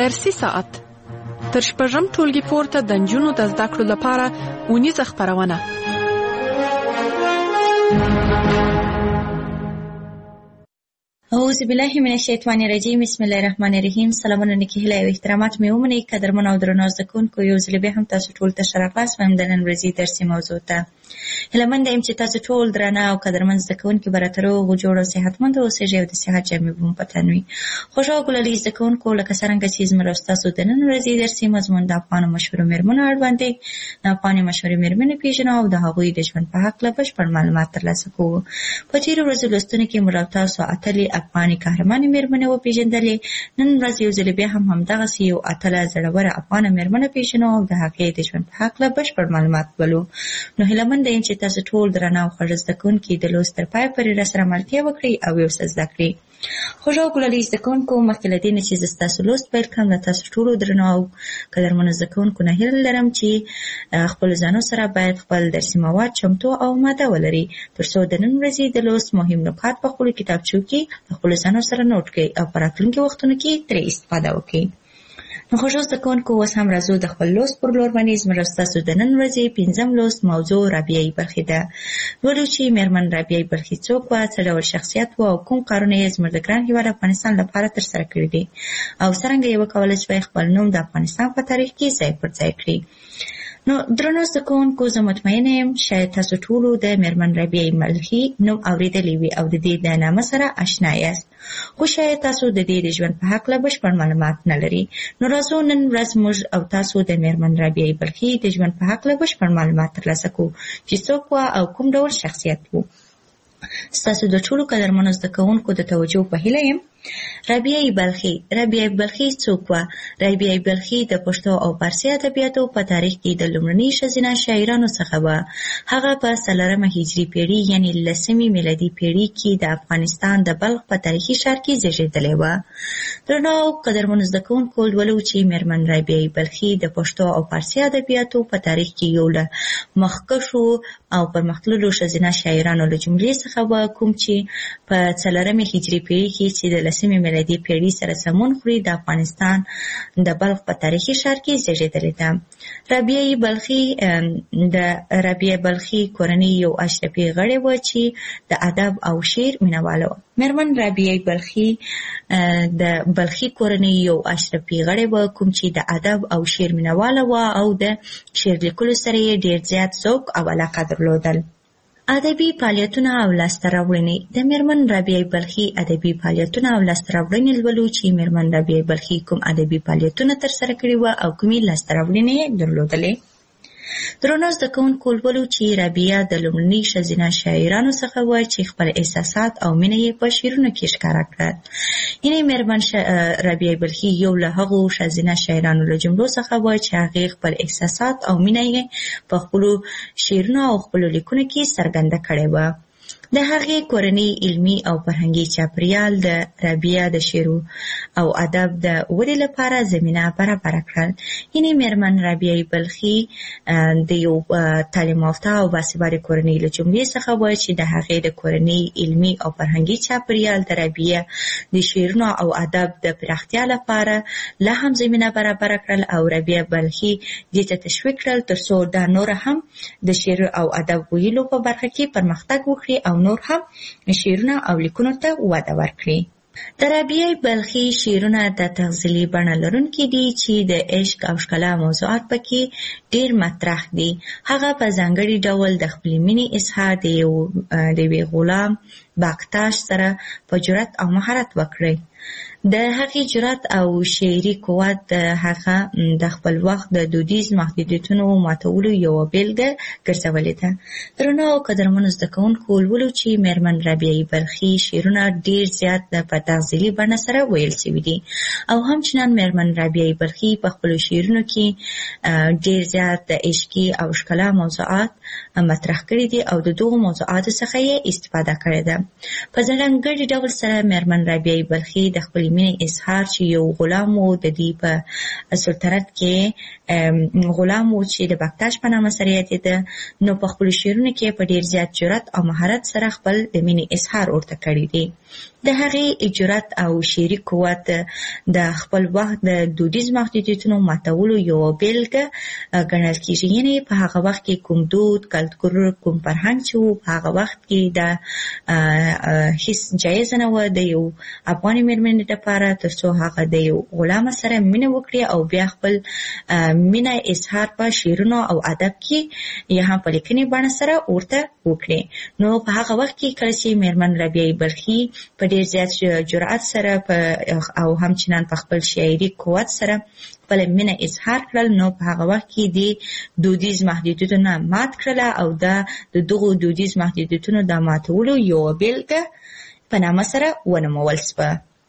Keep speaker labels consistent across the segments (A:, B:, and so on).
A: درسي ساعت تر شپږم ټولګي پورته د نجونو د زده کړو لپاره اونیزه خپرونه.
B: اعوذ بالله من الشیطان الرجیم. بسم الله الرحمن الرحیم. سلامونه نیکی هیله او احترامات مې ومنئ. قدرمن او درنو زده کوونکو، یو ځل بیا هم تاسو ټول ته ښه راغلاست وایم د نن ورځې درسي موضوع ته. هیله مند یم چې تاسو ټول درانه او قدرمن زده کوونکي به راته روغ جوړ او صحتمند اوسئ او د صحت جامې به مو په تن وي. خوږو او ګلالي زده کوونکو، لکه څرنګه چې زموږ او ستاسو د نن ورځې درسي مضمون د افغانو مشهورو مېرمنو اړوند دی. د افغاني مشهورې مېرمنې پېژنو او د هغوی د ژوند په هکله بشپړ معلومات ترلاسه کوو. په تېرو ورځو لوستنو کې موږ او تاسو اتلې افغاني قهرمانې مېرمنې وپېژندلې. نن ورځ یو ځل بیا هم همدغسې یو اتله زړوره افغانه مېرمنه پېژنو او د هغې د ژوند په هکله بشپړ معلومات ولو. نو هیله منده یم چې تاسو ټول درانه او خوږ زده کوونکي د لوست تر پایه پورې راسره ملتیا وکړئ او یو څه زده کړئ. خوږو او ګلالي زده کوونکو، مخکې له دې نه چې زه ستاسو لوست پیل کړم، له تاسو ټولو درنو او قدرمنو زده کوونکو نه هیله لرم چې خپلو ځانو سره باید خپل درسي مواد چمتو او اماده ولرئ، تر څو د نن ورځې د لوست مهم نکات په خپلو کتابچو کې د خپلو ځانو سره نوټ کړئ او په راتلونکي وختونو کې ترې استفاده وکړئ. نو خوږو زده کوونکو، اوس هم راځو د خپل لوست پر لور باندې. زموږ او ستاسو د نن ورځې پنځم لوست موضوع رابعه بلخي ده. لولو چې مېرمن رابعه بلخي څوک وه، څه ډول شخصیت وه او کوم کارونه یې زموږ د ګران هېواد افغانستان لپاره ترسره کړي دي او څرنګه یې وکولی شوی خپل نوم د افغانستان په تاریخ کې ځای پر ځای کړي. نو درنو زده کوونکو، زه مطمئنه یم شاید تاسو ټولو د مېرمن رابعه بلخي نوم اورېدلی وي او د دې د نامه سره اشنا یاست، خو شاید تاسو د دې د ژوند په هکله بشپړ معلومات نه لرئ. نو راځو نن ورځ موږ او تاسو د مېرمن رابعه بلخي د ژوند په هکله بشپړ معلومات ترلاسه کوو چې څوک وه او کوم ډول شخصیت و. ستاسو د ټولو قدرمنو زده کوونکو د توجه په هیله یم. رابعه بلخي څوک وه؟ رابعه بلخي د پښتو او فارسي ادبیاتو په تاریخ کې د لومړنۍ ښځینه شاعرانو څخه وه. هغه په 4مه هجري پیړۍ یعنې 10مې میلادي پیړۍ کې د افغانستان د بلخ په تاریخي ښار کې زیږېدلې وه. درنو او قدرمنو زده کوونکو، لولو چې مېرمن رابعه بلخي د پښتو او فارسي ادبیاتو په تاریخ کې یو له مخکښو او پرمختللو ښځینه شاعرانو له جملې څخه وه، کوم چې په 4مې هجري پیړۍ کې چې د 10مې میلادي پیړۍ سره سمون خوري د افغانستان د بلخ په تاریخي ښار کې زیږېدلې ده. د رابعه بلخي کورنۍ یو اشرفي غړې وه چې د ادب او شعر مینهواله وه. مېرمن رابعه بلخي د بلخي کورنۍ یو اشرفي غړې وه، کوم چې د ادب او شعر مینهواله وه او د شعر لیکلو سره یې ډېر زیات ذوق او علاقه درلودل. ادبي فعالیتونه او لاسته راوړنې. د مېرمن رابعه بلخي ادبي فعالیتونه او لاسته راوړنې لولو چې مېرمن رابعه بلخي کوم ادبي فعالیتونه ترسره کړي وه او کومې لاسته راوړنې یې درلودلې. درنو زده کوونکو، لولو چې رابعه د لومړنۍ ښځینه شاعرانو څخه وه چې خپل احساسات او مینه یې په شعرونو کې ښکاره کړل. یعنې مېرمن رابعه بلخي یو له هغو ښځینه شاعرانو له جملو څخه وه چې هغې خپل احساسات او مینه یې په خپلو شعرونو او خپلو لیکنو کې څرګنده کړې وه. د هغې کورنۍ علمي او فرهنګي چاپېریال د رابعه د شعر او ادب د ودې لپاره زمینه برابره کړل. یعنې مېرمن رابعه بلخي د یو تعلیم یافته او باسواده کورنۍ له جملې څخه وه چې د هغې د کورنۍ علمي او فرهنګي چاپېریال د رابعه د شعرونو او ادب د پراختیا لپاره لا هم زمینه برابره کړل او رابعه بلخي دې ته تشویق کړل تر څو دا نوره هم د شعر او ادب ویلو په برخه کې پرمختګ وکړي او نور هم شعرونه او لیکنو ته وده ورکړي. د رابعه بلخي شعرونه د تغزلي بڼه لرونکي دي چې د عشق او ښکلا موضوعات پکې ډېر مطرح دي. هغه په ځانګړي ډول د خپلې مینې اظهار د یوې غلام باکتاش سره په جرأت او مهارت وکړي. د هغې جرأت او شعري قوت د هغه د خپل وخت د دودیز محدودیتونو ماتولو یوه بېلګه ګرځولې ده. درنو او قدرمنو زده کوونکو، لولو چې مېرمن رابعه بلخي شعرونه ډېر زیات په تغزلي بڼه سره ویل شوي دي او همچنان مېرمن رابعه بلخي په خپلو شعرونو کې ډېر زیات د عشقي او ښکلا موضوعات مطرح کړي دي او د دغو موضوعاتو څخه یې استفاده کړې ده. په ځانګړي ډول سره مېرمن رابعه بلخي د خپلې مینې اظهار چې یو غلام و د دې په سلطنت کې غلام و چې د بکتاش په نامه سره یادېده، نو په خپلو شعرونو کې په ډېر زیات جرأت او مهارت سره خپل د مینې اظهار ورته کړی دی. د هغې جرأت او شعري قوت د خپل وخت د دودیز محدودیتونو ماتولو یوه بیلګه ګڼل کیږي. یعنې په هغه وخت کې کوم دود، کلتور، کوم فرهنګ چې و، په هغه وخت کې دا هیڅ جایز نه و د یو افغاني مېرمنې لپاره تر څو هغه د یو غلامه سره مینه وکړي او بیا خپل مینه اظهار په شعرونو او ادب کې یا هم په لیکنې بڼه سره ورته وکړي. نو په هغه وخت کې کله چې مېرمن رابعه بلخي په ډېر زیات جرأت سره او همچنان په خپل شاعري قوت سره خپل مینه اظهار کړل، نو په هغه وخت کې د دودیز محدودیتونه مات کړله او د دغو دودیز محدودیتونو د ماتولو یوه بیلګه په نامه سره ونومول شوه.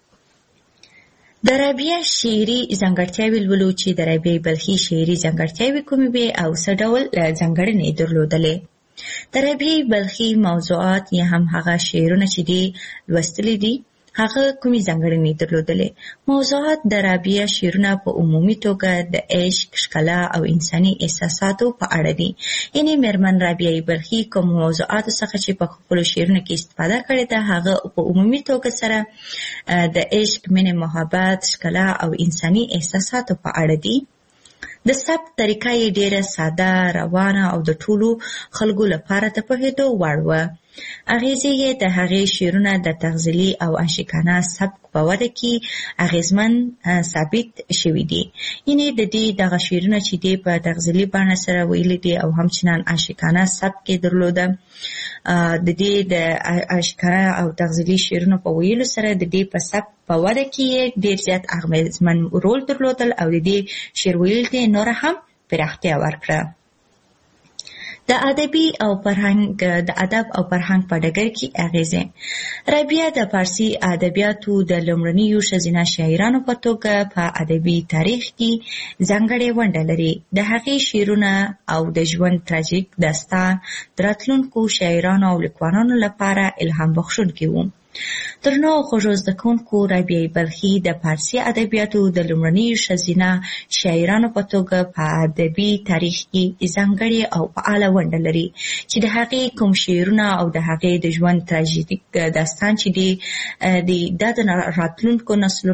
B: د رابعه شعري ځانګړتیاوې لولو چې د رابعه بلخي شعري ځانګړتیاوې کومې وې او څه ډول ځانګړنې درلودلې. د رابعه بلخي موضوعات یا هم هغه شعرونه چې دي لوستلي دي هغه کومې ځانګړنې درلودلې. موضوعات د رابعه شعرونه په عمومي توګه د عشق، ښکلا او انساني احساساتو په اړه دي. یعنې مېرمن رابعه بلخي کوم موضوعاتو څخه چې په خپلو شعرونو کې استفاده کړې ده هغه په عمومي توګه سره د عشق، مینې، محبت، ښکلا او انساني احساساتو په اړه دي. د ثبت طریقه یې ډېره ساده، روانه او د ټولو خلکو لپاره د پوهېدو وړ وه. اغیزې یې د هغې شعرونه د تغزلي او عاشقانه سبک په وده کې اغیزمن ثابت شوي دي. یعنې د دې دغه شعرونه چې دي په تغزلي بڼه سره ویلي دي او همچنان عاشقانه سبک یې درلوده. د دې د عاشقانه او تغزلي شعرونو په ویلو سره د دې په سبک په وده کې ډېر زیات اغیزمن رول درلودل او د دې شعر ویل ته نوره هم پراختیا ورکړه. د ادب او فرهنګ په ډګر کې اغیزې. رابعه د فارسي ادبیاتو د لومړنیو ښځینه شاعرانو په توګه په ادبي تاریخ کې ځانګړې ونډه لري. د هغې شعرونه او د ژوند تراژیک داستان د راتلونکو شاعرانو او لیکوالانو لپاره الهام بخښونکي وو. درنو خوږو زده کوونکو، رابعه بلخي د فارسي ادبیاتو د لومړنیو ښځینه شاعرانو په توګه په ادبي تاریخ کې ځانګړې او فعاله ونډه لري چې د هغې کوم شعرونه او د هغې د ژوند تراژیک داستان چې دی دا د راتلونکو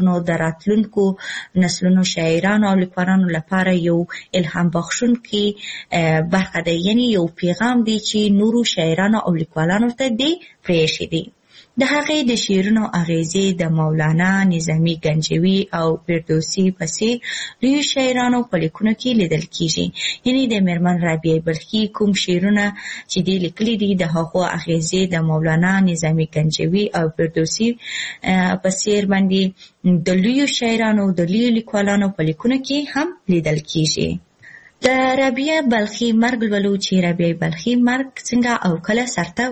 B: نسلونو شاعرانو او لیکوالانو لپاره یو الهام بخښونکی برخه ده. یعنې یو پیغام دی چې نورو شاعرانو او لیکوالانو ته دی پرېښی دی. د هغې د شعرونو اغیزې د مولانا، نظامي گنجوي او فردوسي په څېر لویو شاعرانو په لیکنو کې لیدل کیږي. یعنې د مېرمن رابعه بلخي کوم شعرونه چې دې لیکلي دي د هغو اغیزې د مولانا، نظامي گنجوي او فردوسي په څېر باندې د لویو شاعرانو د لویو لیکوالانو په لیکنو کې هم لیدل کیږي. د رابعه بلخي مرګ لولو چې رابعه بلخي مرګ څنګه او کله سرته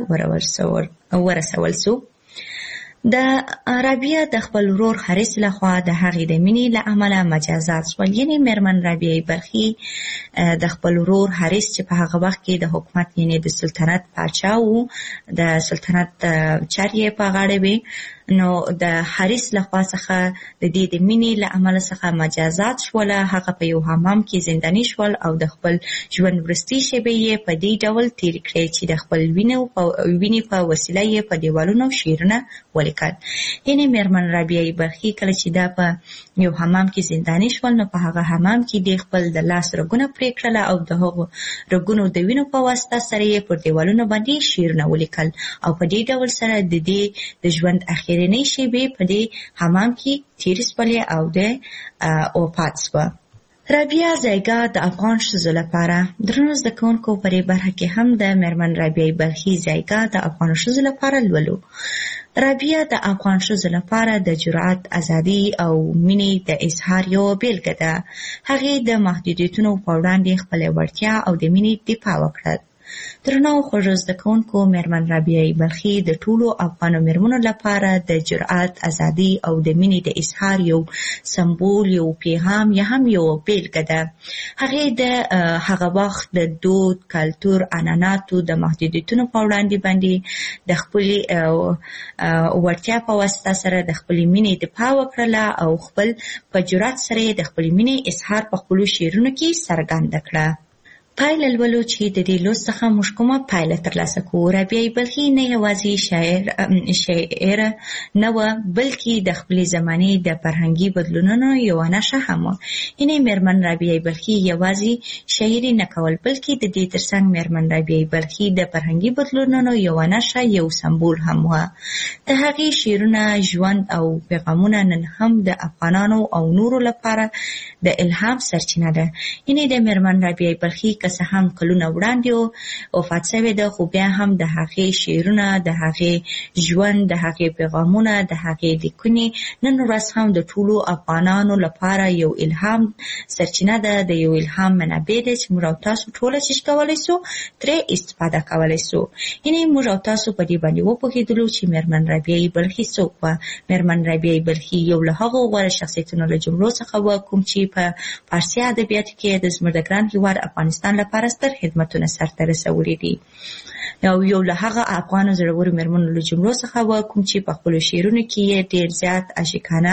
B: ورسول سو. د رابعه د خپل ورور حارث لخوا د هغې د مینې له امله مجازات شول. یعنې مېرمن رابعه بلخي د خپل ورور حارث چې په هغه وخت کې د حکومت یعنې د سلطنت پاچا و، د سلطنت چارې یې په غاړه وې، نو د حارث لخوا څخه د دې د مینې له امله څخه مجازات شوله. هغه په یو حمام کې زنداني شول او د خپل ژوند وروستۍ شېبې یې په دې ډول تېرې کړې چې د خپل وینې په وسیله یې په دیوالونو شعرونه ولیکل. یعنې مېرمن رابعه بلخي کله چې دا په یو حمام کې زنداني شول، نو په هغه حمام کې د خپل د لاس رګونه پرې کړله او د هغو رګونو د وینو په واسطه سره یې پر دیوالونو باندې شعرونه ولیکل او په دې ډول سره د دې د ژوند اخرنۍ شېبې په دې حمام کې تېرې شولې او د وفات شوه. رابعه ځایګه د افغان ښځو لپاره. درنو زده کوونکو، په دې برخه کې هم د مېرمن رابعه بلخي ځایګه د افغان ښځو لپاره لولو. رابعه د افغان ښځو لپاره د جرأت، ازادي او مینې د اظهار یوه بیلګه ده. هغې د محدودیتونو په وړاندې خپله وړتیا او د مینې دفاع وکړه. درنو خوږو زده کوونکو، مېرمن رابعه بلخي د ټولو افغانو مېرمنو لپاره د جرأت، ازادي او د مینې د اظهار یو سمبول، یو پیغام یا هم یو بیلګه ده. هغې د هغه وخت د دود، کلتور، عنعناتو د محدودیتونو په وړاندې باندې د خپلې وړتیا په واسطه سره د خپلې مینې دفاع وکړله او خپل په جرأت سره د خپلې مینې اظهار په خپلو شعرونو کې څرګنده کړه. پایله لولو چې د دې لوست څخه موږ کومه پایله ترلاسه کوو. رابعه بلخي نه یوازې شاعره نه وه، بلکې د خپلې زمانې د فرهنګي بدلونونو یوه نښه هم وه. یعنې مېرمن رابعه بلخي یوازې شاعري نه کول، بلکې د دې ترڅنګ مېرمن رابعه بلخي د فرهنګي بدلونونو یوه نښه، یو سمبول هم وه. د هغې شعرونه، ژوند او پیغامونه نن هم د افغانانو او نورو لپاره د الهام سرچینه ده. یعنې د مېرمن رابعه بلخي که څه هم کلونه وړاندې وفات شوې ده، خو بیا هم د هغې شعرونه، د هغې ژوند، د هغې پیغامونه، د هغې لیکنې نن ورځ هم د ټولو افغانانو لپاره یو الهام سرچینه ده، د یو الهام منابع ده چې موږ او تاسو ټوله چې کولی سو ترې استفاده کولی سو. یعنې موږ او تاسو په دې باندې وپوهېدلو چې مېرمن رابعه بلخي څوک وه. مېرمن رابعه بلخي یو له هغو غوره شخصیتونو له جملو څخه وه کوم چې په فارسي ادبیاتو کې د زموږ د ګران هېواد افغانستان لپاره ستر خدمتونه سرته رسولي دي. یو له هغه افغانو زړورو مېرمنو له جملو څخه وه کوم چې په خپلو شعرونو کې یې ډېر زیات عاشقانه،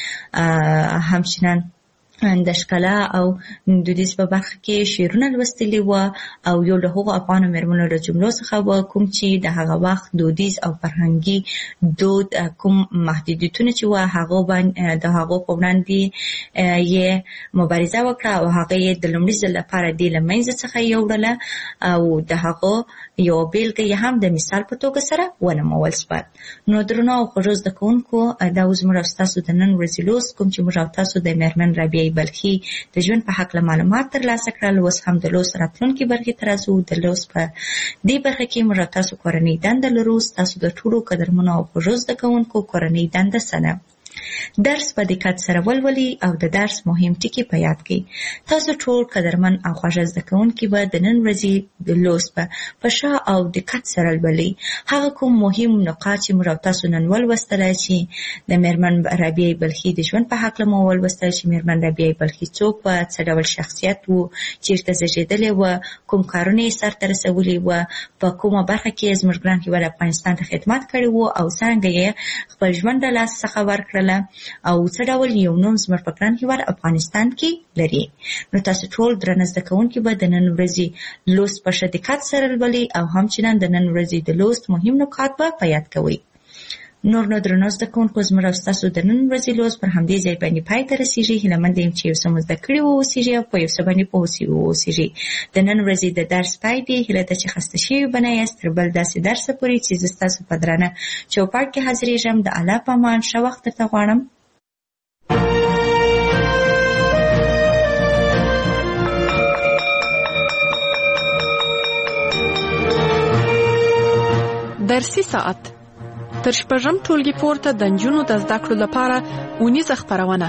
B: همچنان د ښکلا او دودیز په برخه کې شعرونه لوستلي وه، او یو له هغو افغانو مېرمنو له جملو څخه وه کوم چې د هغه وخت دودیز او فرهنګي دود کوم محدودیتونه چې وه د هغو په وړاندې یې مبارزه وکړه او هغه یې د لومړي ځل لپاره دې له منځه څخه یوړله، او د هغه یوه بېلګه یې هم د مثال په توګه سره ونومول شوه. نو درنو او خوږو زده کوونکو، دا اوس موږ او ستاسو د نن ورځې لوست کوم چې موږ او تاسو د مېرمن رابعه بلخي د ژوند په هکله معلومات ترلاسه کړل. اوس هم د لوست راتلونکي برخې ته راځو. د لوست په دې برخه کې موږ او تاسو کورنۍ دنده لرو. ستاسو د ټولو قدرمنو او خوږو زده کوونکو کورنۍ دنده څه ده؟ درس په دقت سره ولولئ او د درس مهم ټکي په یاد کړئ. تاسو ټول قدرمن او خوږه زده کوونکي به د نن ورځې د لوست په ښه او دقت سره لولئ. هغه کوم مهم نقاط چې موږ او تاسو نن ولوستله چې د مېرمن رابعه بلخي د ژوند په هکله مو ولوستل چې مېرمن رابعه بلخي څوک وه، څه ډول شخصیت و، چیرته زېږېدلې وه، کوم کارونه یې سرته رسولي وه، په کومه برخه کې زموږ ګران هېواد افغانستان ته خدمت کړی و، او څرنګه یې خپل ژوند له لاسه څخه ورکړله، او څه ډول یو نوم زموږ په ګران هېواد افغانستان کې لري. نو تاسو ټول درنه زده کوونکي به د نن ورځې لوست په ښه دقت سره لولئ او همچنان د نن ورځې د لوست مهم نکات به په یاد کوئ. نور نو درنو زده کوونکو، زموږ او ستاسو د نن ورځې لوست پر همدې ځای باندې پای ته رسېږي. هیله مند یم چې یو څه مو زده کړي واوسېږي او په یو څه باندې پوه واوسېږي. د نن ورځې د درس پای دی. هیله ده چې خسته شوي به نه یاست. تر بل داسې درسه پورې چې زه ستاسو په درانه چوپړ کې حاضرېږم. د الله په امان، ښه وخت درته غواړم.
A: درسي ساعت تر شپږم ټولګي پورته د نجونو د زده کړو لپاره اونیزه خپرونه.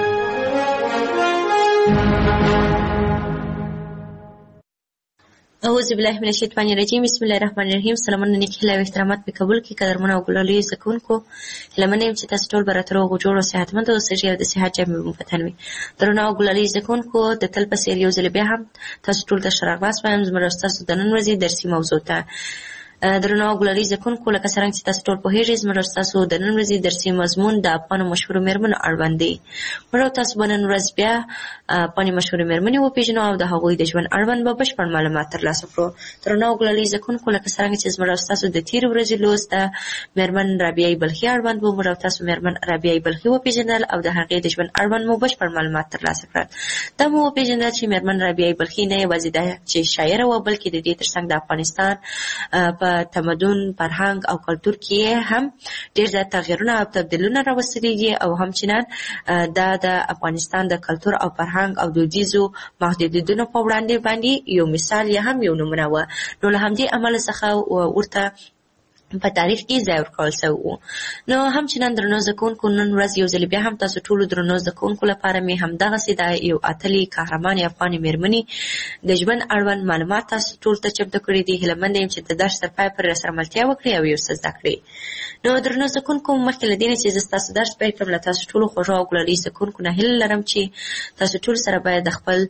B: اعوذ بالله من الشیطان الرجیم. بسم الله الرحمن الرحیم. سلامونه، نیکي هیله او احترامات مې قبول کړي. قدرمنو او ګلالي زده کوونکو، هیله منم چې تاسو ټول به راته روغ جوړ او صحتمند اوسئ او د صحت جامې مو په تن وي. درنو او ګلالي زده کوونکو، د تل په څېر یو ځل بیا هم تاسو ټول ته ښه راغلاست وایم زموږ او ستاسو د نن ورځې درسي موضوع ته. درنو او ګلالي زده کوونکو، لکه څرنګه چې تاسو ټول پوهېږئ، زموږ او ستاسو د نن ورځې درسي مضمون د افغانو مشهورو مېرمنو اړوند دی. موږ او تاسو به نن ورځ بیا افغاني مشهورې مېرمنې وپېژنو او د هغوی د ژوند اړوند به بشپړ معلومات ترلاسه کړو. درنو او ګلالي زده کوونکو، لکه څرنګه چې زموږ او ستاسو د تېرې ورځې لوست د مېرمن رابعه بلخي اړوند و، موږ او تاسو مېرمن رابعه بلخي وپېژندل او د هغې د ژوند اړوند مو بشپړ معلومات ترلاسه کړل. دا مو وپېژندل چې مېرمن رابعه بلخي نه یوازې ده چې شاعره وه، بلکې د دې ترڅنګ د افغانستان په تمدن، فرهنګ او کلتور کې هم ډېر زیات تغییرونه او تبدیلونه راوستلي دي، او همچنان دا د افغانستان د کلتور او فرهنګ او دودیزو محدودیتونو په وړاندې باندې یو مثال یا هم یو نمونه وه. نو له همدې امله څخه ورته په تاریخ کې ځای ورکول شوی و. نو همچنان درنو زده کوونکو، نن ورځ یو ځل بیا هم تاسو ټولو درنو زده کوونکو لپاره مې همدغسې د یو اتلې قهرمانې افغانې مېرمنې د ژوند اړوند معلومات تاسو ټول ته چمتو کړي دي. هیله منده یم چې د درس تر پای پورې راسره ملتیا وکړئ او یو څه زده کړئ. نو درنو زده کوونکو، مخکې له دې نه چې زه ستاسو درس پیل کړم، له تاسو ټولو خوږو او ګلالي زده کوونکو نه هیله لرم چې تاسو ټول سره باید د خپل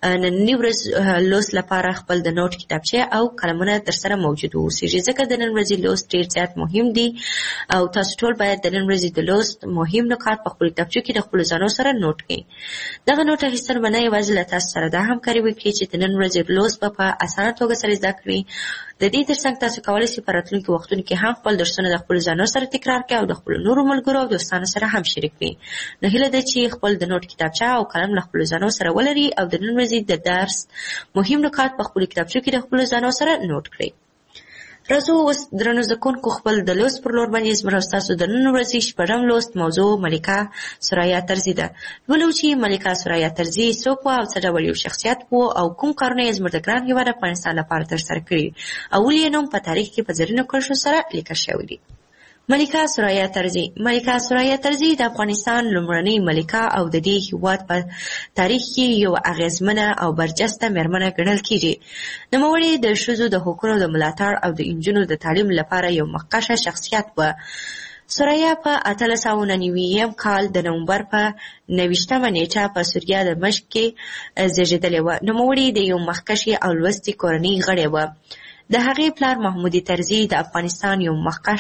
C: نننی ورځ لوست لپاره خپل د نوٹ کتابچه او قلمونه در سره موجود اوسئ، ځکه د نن ورځې لوست ډیر زیات مهم دی او تاسو ټول باید د نن ورځې د لوست مهم نکات په خپل کتابچه کې د خپل ځانو سره نوٹ کړئ. دغه نوٹ اخیستل به نه یوازې له تاسو سره دا همکاري وکړي چې د نن ورځې لوست په اسانه توګه سره زده کړئ، د دې ترڅنګ تاسو کولی شئ په راتلونکي وختونو کې هم خپل درسونه د خپل ځانو سره تکرار کړئ او د خپل نورو ملګرو او دوستانو سره هم شریک کړئ. نو هیله ده چې خپل د نوٹ کتابچه او قلم له خپل ځانو سره ولري او د نن ورځې د درس مهم نکات په خپل کتابچه کې د خپل ځانو سره نوٹ کړئ. راځو اوس درنو زده کوونکو خپل د لوست پر لور باندې زموږ ستاسو د نن ورځې شپږم لوست موضوع ملکه سرایه ترزي ده. ولو چې ملکه سرایه ترزي څوک وه او څه ډول یو شخصیت و او کوم کارونه یې زموږ د ګران هېواد افغانستان لپاره ترسره کړي او ولې یې نوم په تاریخ کې په زرینو کرښو سره لیکل شوی دی. ملکه سرایه ترزي. ملکه سرایه ترزي د افغانستان لومړنۍ ملکه او د دې هېواد په تاریخ کې یو اغیزمنه او برجسته مېرمنه ګڼل کېږي. نوموړې د ښځو د حقونو د ملاتړ او د نجونو د تعلیم لپاره یو مخکښه شخصیت وه. سرایه په 1899 کال د نومبر په 29مه نیټه په سوریه د دمشق کې زیږېدلې وه. نوموړې د یو مخکښې او لوستې کورنۍ غړې وه. د هغې پلار محمود طرزي د افغانستان یو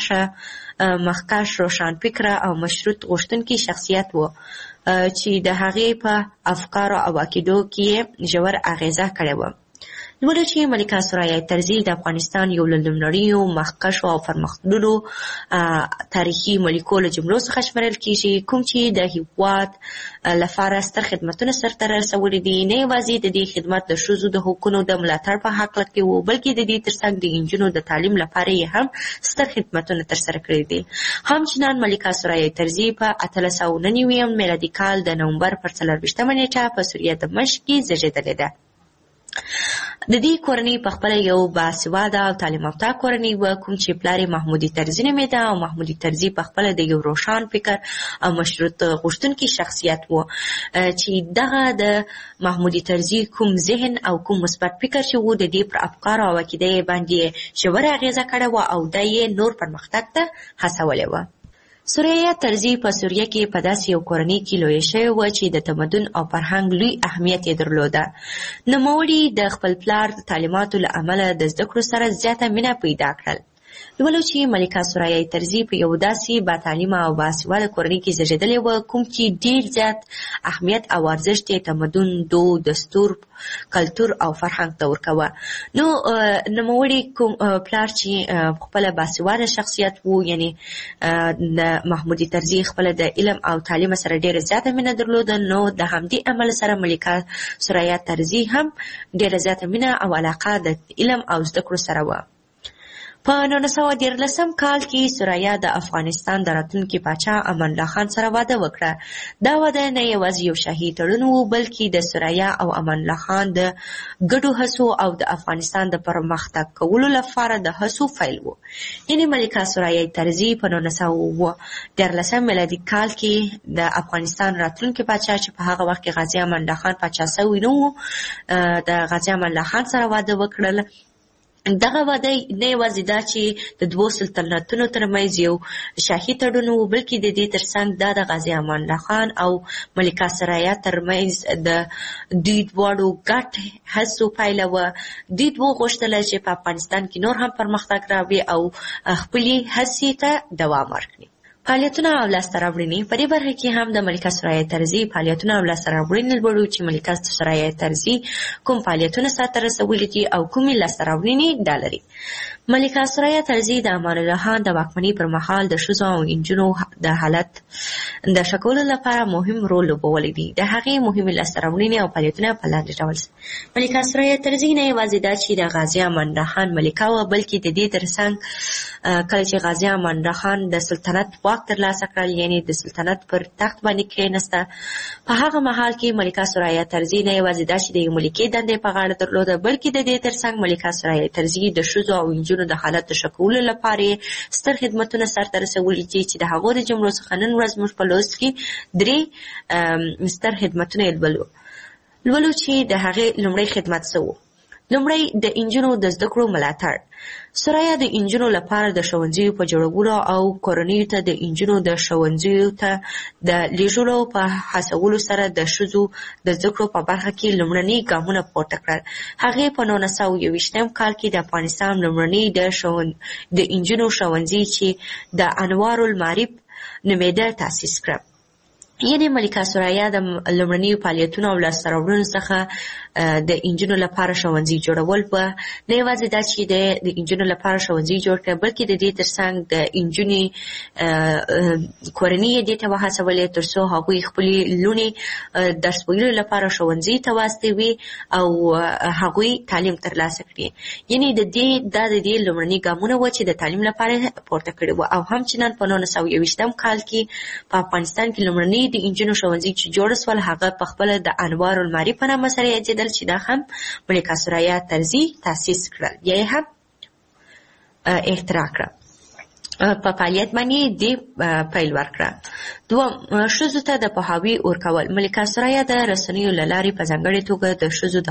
C: مخکښ روښانفکره او مشروط غوښتونکی شخصیت و چې د هغې په افکارو او عقیدو کې ژور اغیزه کړې وه. لولو چې ملکه سرایه ترزي د افغانستان یو له لومړنیو مخکښو او پرمختللو تاریخي ملکو له جملو څخه شمېرل کېږي، کوم چې د هېواد لپاره ستر خدمتونه سرته رسولي دي. نه یوازې د دې خدمت د ښځو د حقونو د ملاتړ په هکله کې و، بلکې د دې ترڅنګ د نجونو د تعلیم لپاره یې هم ستر خدمتونه ترسره کړي دي. همچنان ملکه سرایه ترزي په 1899 میلادي کال د نومبر پر 24مه نیټه په سوریه د دمشق کې زیږېدلې ده. د دې کورنۍ په خپله یو باسواده او تعلیم یافته کورنۍ وه، کوم چې پلار یې محمود طرزي نومېده او محمود طرزي په خپله د یو روښان فکر او مشروط غوښتونکي شخصیت و چې دغه د محمود طرزي کوم ذهن او کوم مثبت فکر چې و د دې پر افکارو او عقیده یې باندې ژوره اغېزه کړې وه او دا یې نور پرمختګ ته هڅولی وه. سرایه ترزي په سوریه کې په داسې یو کورنۍ کې لویه شوې وه چې د تمدن او فرهنګ لوی اهمیت یې درلوده. نوموړي د خپل پلار د تعلیماتو له امله د زده کړو سره زیاته مینه پیدا کړل. لولو چې ملکه سرایه ترزي په یو داسې باتعلیمه او باسواده کورنۍ کې زیږېدلې وه، کوم چې ډېر زیات اهمیت او ارزښت یې تمدن، دود، دستور، کلتور او فرهنګ ته ورکوه. نو نوموړي کوم پلار چې خپله باسواده شخصیت و، یعنی د محمود طرزي خپله د علم او تعلیم سره ډېره زیاته مینه درلوده، نو د همدې عمل سره ملکه سرایه ترزي هم ډېره زیاته مینه او علاقه د علم او زده کړو سره وه. په 1913 کال کې سرایه د افغانستان د راتلونکي پاچا امان الله خان سره واده وکړه. دا واده نه یوازې یو شاهي تړون و، بلکې د سرایه او امان الله خان د ګډو هڅو او د افغانستان د پرمختګ کولو لپاره د هڅو پیل و. یعنې ملکه سرایه ترزي په 1913 میلادي کال کې د افغانستان راتلونکي پاچا چې په هغه وخت کې غازي امان الله خان پاچا سوی نه و، د غازي امان الله خان سره واده وکړل. دغه واده نه یوازې دا چې د دوو سلطنتونو ترمنځ یو شاهي تړون و، بلکې د دې ترڅنګ دا د غازي امان الله خان او ملکه سرایه ترمنځ د دوی دواړو ګډ هڅو پایله وه. دوی دوو غوښتله چې په افغانستان کې نور هم پرمختګ راوړي او خپلې هڅې ته دوام ورکړي. فعالیتونه او لاسته راوړنې. په دې برخه کې هم د ملکه سرایه ترزي فعالیتونه او لاسته راوړنې لولو چې ملکه سرایه ترزي کوم فعالیتونه سرته رسولي دي او کومې لاسته راوړنې دا لري. ملکه سرایه ترزي د امان الله خان د واکمنۍ پر مهال د ښځو او نجونو د حالت د ښه کولو لپاره مهم رول لوبولی دی. د هغې مهمې لاسته راوړنې او فعالیتونه په لاندې ډول ملکه سرایه ترزي نه یوازې دا چې د غازي امان الله خان ملکه وه، بلکې د دې ترڅنګ کله چې غازي امان الله خان د سلطنت واک ترلاسه کړل، یعنی د سلطنت پر تخت باندې کېناسته، په هغه مهال کې ملکه سرایه ترزي نه یوازې دا چې د یو ملکې دندې په غاړه درلوده، بلکې د دې ترڅنګ ملکه سرایه ترزي د ښځو او نجونو د حالت د ښه کولو لپاره ستر خدمتونه سرته رسولي دي چې د هغو د جملو څخه نن ورځ موږ په لوست کې 3 ستر خدمتونه یې لولو چې د هغې لومړی خدمت څه و. لومړی د انجونو د زده کړو ملاتړ. سرایا د انجونو لپاره د ښوونځیو په جوړولو او کورنیو ته د انجونو د ښوونځیو ته د لیږلو په هڅولو سره د ښځو د زده کړو په برخه کې لومړني ګامونه پورته کړل. هغې په 1921 کال کې د افغانستان لومړني د انجونو ښوونځي چې د انوار المعارف نومېده تاسیس کړه. یعنې ملکه سرایا د لومړنیو فعالیتونو او لاسته راوړنو څخه د انجونو لپاره ښوونځي جوړول به نه یوازې دا چې د انجونو لپاره ښوونځي جوړ کړه، بلکې د دې ترڅنګ د انجونې کورنۍ یې دې ته وهڅولې تر څو هغوی خپلې لوڼې درس ویلو لپاره ښوونځي ته واستوي او هغوی تعلیم ترلاسه کړي. یعنې دا د دې لومړني ګامونه وو چې د تعلیم لپاره پورته کړي وو. او همچنان په 1920 کال کې په افغانستان کې لومړني د انجونو ښوونځي چې جوړ سول هغه په خپله د انوار المعارف په نامه سره یادېدل چې دا هم ملکه سرایا طرزي تاسیس کړل یا یې هم اختراع کړه. په فعالیت باندې دې پیل ورکړه. دوم، ښځو ته د پوهاوي ورکول. ملکه سرایا د رسنیو له لارې په ځانګړې توګه د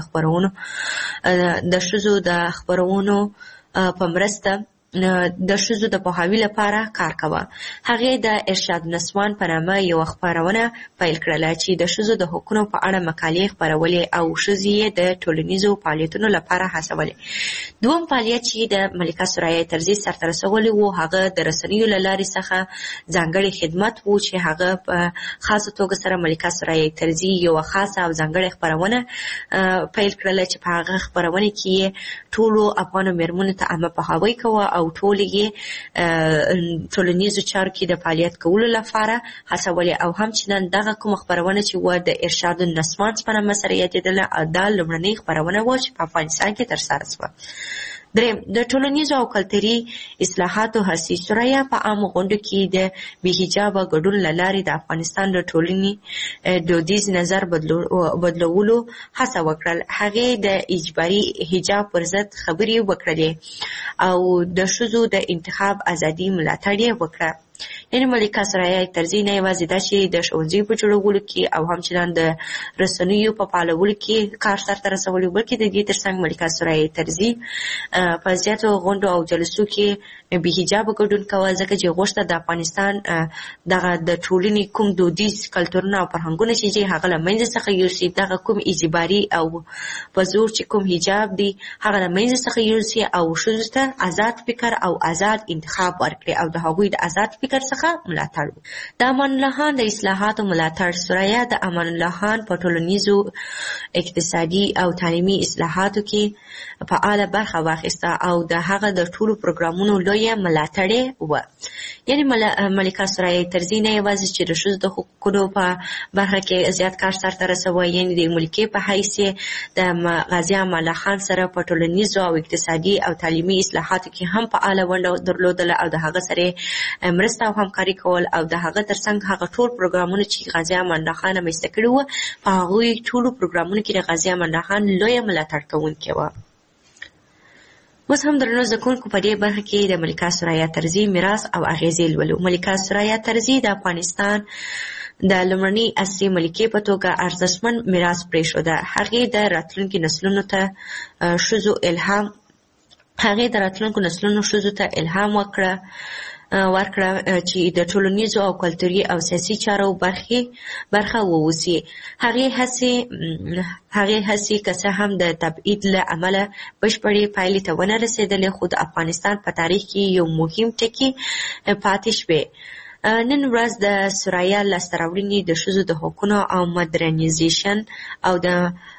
C: ښځو د خپرونو په مرسته د ښځو د پوهاوي لپاره کار کوه. هغې د ارشاد نسوان په نامه یوه خپرونه پیل کړله چې د ښځو د حقونو په اړه مقالې خپرولې او ښځې یې د ټولنیزو فعالیتونو لپاره هڅولې. دوم فعالیت چې د ملکه سرایا طرزي سرته رسولی و هغه د رسنیو له لارې څخه ځانګړی خدمت و چې هغه په خاصه توګه سره ملکه سرایا طرزي یوه خاصه او ځانګړې خپرونه پیل کړله چې په هغه خپرونه کې یې ټولو افغانو مېرمنو ته عامه پوهاوی کوه او ټول یې ټولنیزو چارو کې د فعالیت کولو لپاره هڅولې. او همچنان دغه کومه خپرونه چې وه د ارشاد النسوان په نامه سره یادېدله، دا لومړنۍ خپرونه وه چې په افغانستان کې ترسره شوه. دریم، د ټولنیزو او کلتوري اصلاحاتو هڅې. سرایا په عامو غونډو کې د بې حجابه ګډون له لارې د افغانستان د ټولنې دودیز نظر بدلولو هڅه وکړل. هغې د اجباري حجاب پر ضد خبرې وکړلې او د ښځو د انتخاب ازادي ملاتړ یې وکړه. یعنې ملکه سرایا طرزي نه یوازې دا چې د ښوونځیو په جوړولو کې او همچنان د رسنیو په فعالولو کې کار سرته رسولی، بلکې د دې ترڅنګ ملکه سرایا طرزي په زیاتو غونډو او جلسو کې بې حجابه ګډون کوه، ځکه چې غوښته د افغانستان دغه د ټولنې کوم دودیز کلتورونه او فرهنګونه چې هغه له منځه څخه یوسي، دغه کوم اجباري او په زور چې کوم حجاب دی هغه له منځه څخه یوسي او ښځو ته آزاد فکر او آزاد انتخاب ورکړي او د هغوی د آزاد فکر څخه ملاتړ. د امان الله خان د اصلاحاتو ملاتړ. سرایا د امان الله خان په ټولنیزو، اقتصادي او تعلیمي اصلاحاتو کې فعاله برخه واخیسته او د هغه د ټولو پروګرامونو لویه ملاتړې وه. یعنې ملکه سرایا طرزي نه یوازې چې د ښځو د حقوقو په برخه کې زیات کار سرته رسوه، یعنې د ملکې په حیث د غازي امان الله خان سره په ټولنیزو او اقتصادي او تعلیمي اصلاحاتو کې هم فعاله ونډه درلودله او د هغه سره مرسته او همکاري کول او د هغه ترڅنګ هغه ټول پروګرامونه چې غازي امان الله خان رامنځته کړي وو په هغوی ټولو پروګرامونو کې د غازي امان الله خان لویه ملاتړ کوونکې وه. اوس هم درنو زده کوونکو په دې برخه کې د ملکه سرایا طرزي میراث او اغیزې لولو. ملکه سرایا طرزي د افغانستان د لومړنۍ عصري ملکې په توګه ارزښتمن میراث پرېښوده. هغې د راتلونکو نسلونو ته الهام ورکړه چې د ټولنیزو او کلتوري او سیاسي چارو برخه ووسي. هغې هڅې که څه هم د تبعید له امله بشپړې پایلې ته ونه رسېدلې، خو د افغانستان په تاریخ کې یو مهم ټکی پاتې شوی. نن ورځ د سرایا لاسته راوړنې د ښځو د حقونو او مدرنیزیشن او د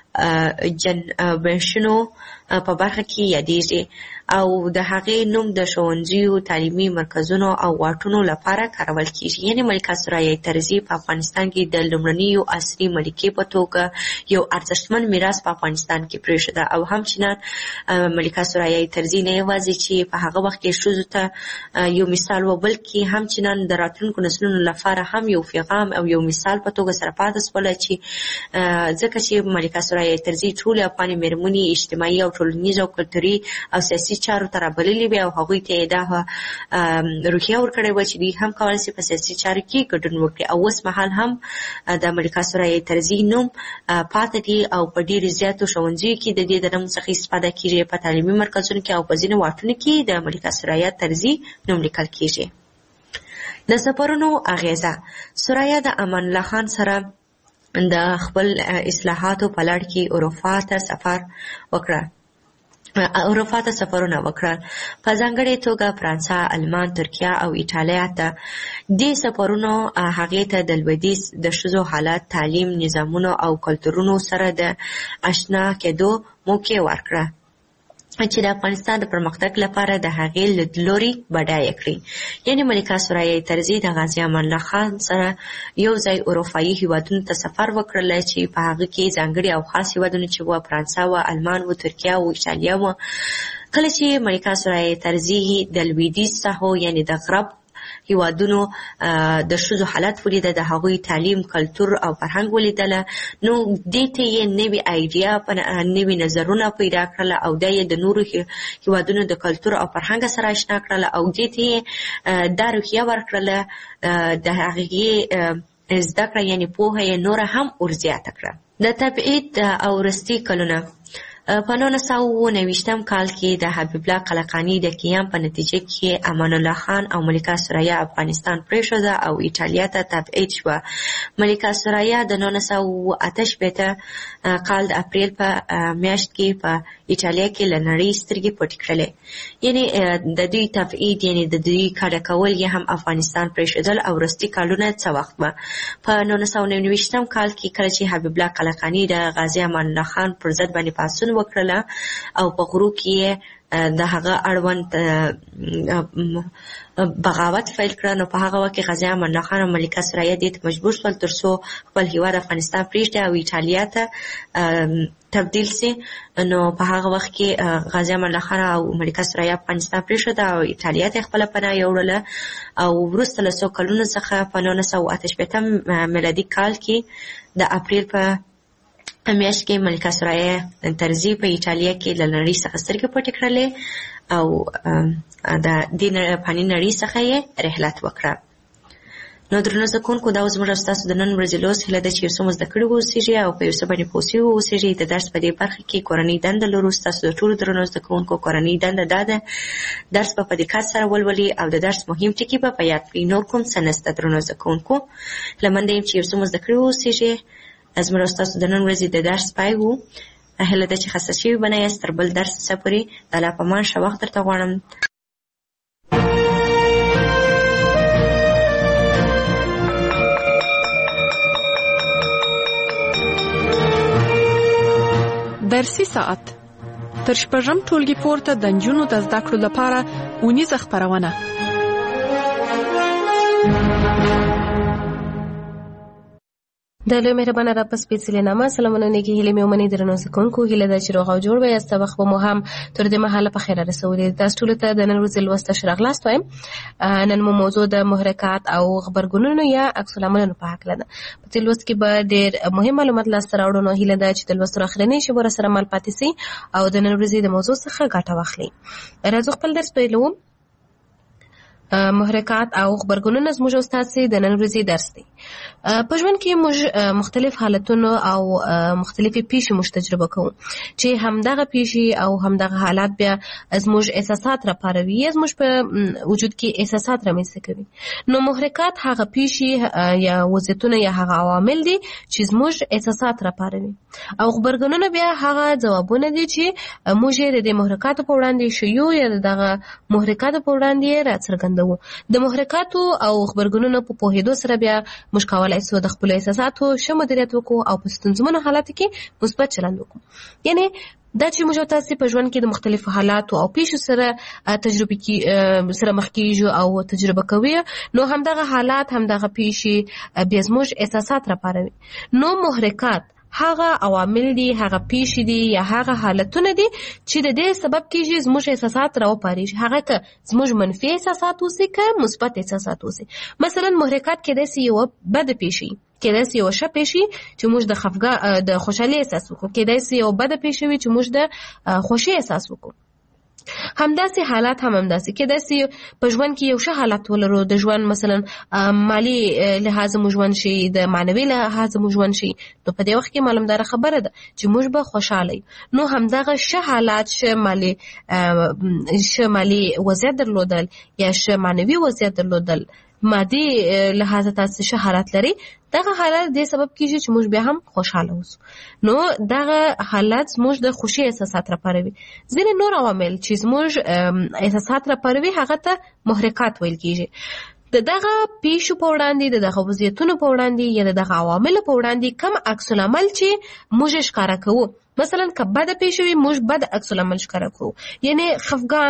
C: جنبشونو په برخه کې یادېږي او د هغې نوم د ښوونځیو، تعلیمي مرکزونو او واټونو لپاره کارول کیږي. یعنې ملکه سرایا طرزي په افغانستان کې د لومړنیو عصري ملکې په توګه یو ارزښتمن میراث په افغانستان کې پرېښوده او همچنان ملکه سرایا طرزي نه یوازې چې په هغه وخت کې ښځو ته یو مثال و، بلکې همچنان د راتلونکو نسلونو لپاره هم یو پیغام او یو مثال په توګه سره پاتې شوله، چې ځکه چې ملکه سرایا سورای طرزي ټول افغاني مېرمنې اجتماعي او ټولنیز او کلتوري او سیاسي چارو ته رابللې وي او هغوی ته دا روحیه ورکړې وه چې دوی هم کولی شي په سیاسي چارو کې ګډون وکړي. او اوس مهال هم د ملکه سورای طرزي نوم پاتې دي او په ډېرو زیاتو ښوونځیو کې د دې د نوم څخه استفاده کېږي. په تعلیمي مرکزونو کې او په ځینو واټونو کې د ملکه سورای طرزي نوم لیکل کېږي. د سفرونو اغیزه: سورای د امان الله خان سره د خپل اصلاحاتو په لړ کې اروپا ته سفرونه وکړل، په ځانګړې توګه فرانسه، آلمان، ترکیه او ایټالیا ته. دې سفرونو هغې ته د لویدیځ د ښځو حالت، تعلیم، نظامونو او کلتورونو سره د اشنا کېدو موقع ورکړه چې د افغانستان د پرمختګ لپاره د هغې لیدلوري بډایه کړي. یعنې ملکه سورای طرزي د غازي امان الله خان سره یو ځای اروپایي هیوادونو ته سفر وکړلی چې په هغه کې ځانګړي او خاص هیوادونه چې وه فرانسه وه، آلمان وه، ترکیه وه، ایټالیا وه. کله چې ملکه سورای طرزي د لویدیځ ساحو یعنې د غرب هیوادونو د ښځو حالت ولیده، د هغوی تعلیم، کلتور او فرهنګ ولیدله، نو دې ته یې نوې ایډیا، نوې نظرونه پیدا کړله او دا یې د نورو هیوادونو د کلتور او فرهنګ سره اشنا کړله او دې ته یې دا روحیه ورکړله، د هغې زده کړه یعنې پوهه یې نوره هم ورزیاته کړه. د تبعید او وروستي کلونه: په 1929 کال کې د حبیب الله قلقانی د قیام په نتیجه کې امان الله خان او ملکه سوریا افغانستان پرېښوده او ایټالیا ته تبعید شوه. ملکه سوریا د 1958 کال د اپریل په میاشت کې په ایټالیا کې له نړۍ سترګې پټې کړلې. یعنې د دوی تبعید یعنې د دوی کډه کول یې هم افغانستان پرېښودل او وروستي کالونه څه وخت به په 1929 کال کې کله چې حبیب الله قلقانی د غازي امان الله خان پر ضد باندې پاڅون وکړله او په غرو کې د هغه اړوند بغاوت فیل کړه، نو په هغه وخت کې غازي امان الله خان او ملکه سوریا دې ته مجبور شول تر څو خپل هیواد افغانستان پرېږدي او ایټالیا ته تبدیل سي. نو په هغه وخت کې غازي امان الله خان او ملکه سوریا افغانستان پرېښوده او ایټالیا ته خپله پناه یوړله او وروسته له څو کلونو څخه په 1988 میلادي کال کې د اپریل په میاشت کې ملکه سورای طرزي په ایټالیا کې له نړۍ څخه سترګې پټې کړلې او د دې فاني نړۍ څخه یې رحلت وکړه. نو درنو زده کوونکو، دا زموږ او ستاسو د نن ورځې لوست هیله ده چې یو څه مو زده کړي واوسېږي او په یو څه باندې پوه سوي واوسېږي. د درس په دې برخه کې کورنۍ دنده لرو. ستاسو د ټولو درنو زده کوونکو کورنۍ دنده دا ده: درس په دقت سره ولولئ او د درس مهم ټکي په یاد کړئ. نور کوم څه نشته درنو زده کوونکو. هیله منده یم چې یو څه مو زده کړي واوسېږي. زموږ او ستاسو د نن ورځې د درس پای وو. هیله ده چې خسته شوي به نه یاست. تر بل درس څه پورې د الله په امان ښه وخت درته غواړم.
A: درسي ساعت تر شپږم ټولګي پورته د نجونو د زده کړو لپاره اونیزه خپرونه.
D: د لوی مهربانه رب په سپېڅلې نامه سلامونه نیکې هیلې مې ومنئ. درنو زده کوونکو، هیله ده چې روغ او جوړ به یاست. وخت به مو هم تر دې مهاله په خیره رسولي. تاسو ټولو ته د نن ورځې لوست ښه راغلاست وایم. نن مو موضوع د محرکات او غبرګونونو یا عکس العملونو په هکله ده. په دې لوست کې به ډېر مهم معلومات لاسته راوړو. نو هیله ده چې د لوست تر اخرنۍ شېبو راسره مل پاتې سئ او د نن ورځې د موضوع څخه ګټه واخلئ. راځو خپل درس پیلوو. محرکات او غبرګونونه زموږ او ستاسې د نن ورځې درس دی. په ژوند کې موږ مختلف حالتونه او مختلفې پیښې موږ تجربه کوو چې همدغه پیښې او همدغه حالات بیا زموږ احساسات راپاروي یا زموږ په وجود کې احساسات رامنځته کوي. نو محرکات هغه پیښې یا وضعیتونه یا هغه عوامل دي چې زموږ احساسات راپاروي او غبرګونونه بیا هغه ځوابونه دي چې موږ یې د محرکاتو په وړاندې ښیو یا دغه محرکاتو په وړاندې راڅرګندوو. د محرکاتو او غبرګونونو په پوهېدو سره بیا موږ کولی شو د خپلو احساساتو ښه مدیریت وکړو او په ستونزمنو حالاتو کې مثبت چلند وکړو. یعنې دا چې موږ تاسې په ژوند کې د مختلفو حالاتو او پیښو سره سره مخ کېږو او تجربه کوي، نو همدغه حالات همدغه پیښې بیا زموږ احساسات راپاروي. نو محرکات هغه عوامل دي، هغه پیښې دي یا هغه حالتونه دي چې د دې سبب کېږي زموږ احساسات راوپارېږي. هغه که زموږ منفي احساسات اوسي که مثبت احساسات اوسي. مثلا محرکات کېدای سي یوه بده پیښې کېدای سي یو ښه پیښ چې موږ د خوشحالۍ احساس وکړو، کېدای سي یو بده پیښ وي چې موږ د خوښۍ احساس وکړو. همداسې حالات هم همداسې کېدای سي په ژوند کې یو ښه حالت ولرو، د ژوند مثلا مالی لحاظ مو ژوند شي، د معنوي لحاظ مو ژوند شي، نو په دې وخت کې معلومداره خبره ده چې موږ به خوشحاله یو. نو همدغه ښه حالات، ښه مالي وضعیت درلودل یا ښه معنوي وضعیت درلودل، مادي لحاظ تاسو ښه حالات لري، دغه حالات دې سبب کیږي چې موږ بیا هم خوشاله اوسو. نو دغه حالات زموږ د خوشي احساسات راپاروي. ځینې نور عوامل چې زموږ احساسات راپاروي هغه ته محرکات ویل کیږي. دغه پیښو په وړاندې، دغه وضعیتونو په وړاندې یا دغه عوامل په وړاندې کم عکس العمل چې موږ ښکارا کوو، مثلا که بده پیښ وي موږ بد عکس العمل ښکارا کوو، یعنی خفګان